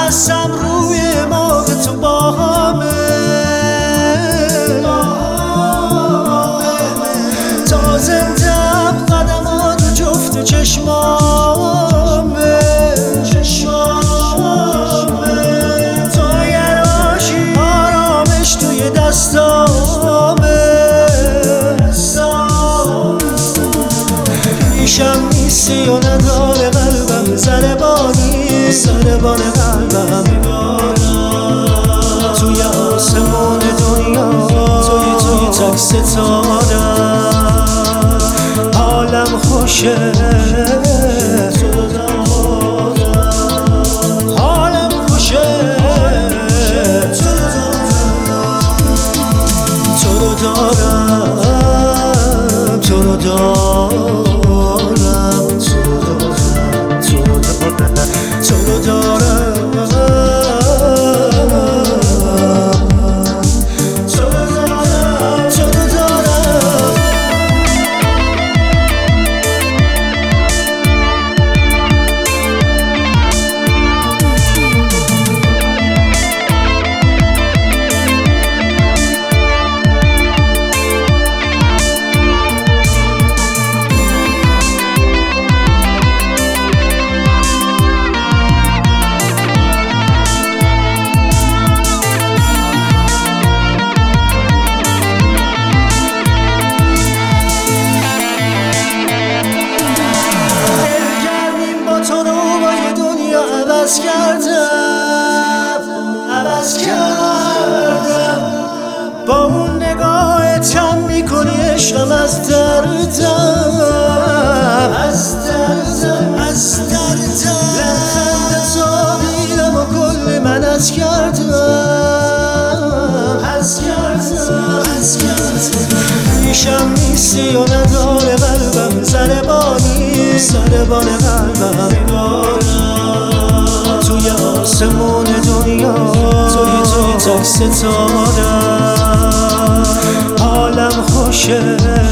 هستم روی ما که تو با همه تا زندم قدمات و جفت چشمامه تو اگر باشی آرامش توی دستامه پیشم نیستی و نداره قلبم ضربانی ضربان قلبم توی آسمون دنیا توی تک ستارم حالم خوشه حالم خوشه تو رو دارم تو رو دارم تو رو دارم عوض کردم با اون نگاهت کم میکنی عشقم از دردم لبخند زابیرم و کل من از کردم پیشم نیستی و نداره قلبم ضربانی ضربان قلبم توی آسمون دنیا توی تک ستارم حالم خوشه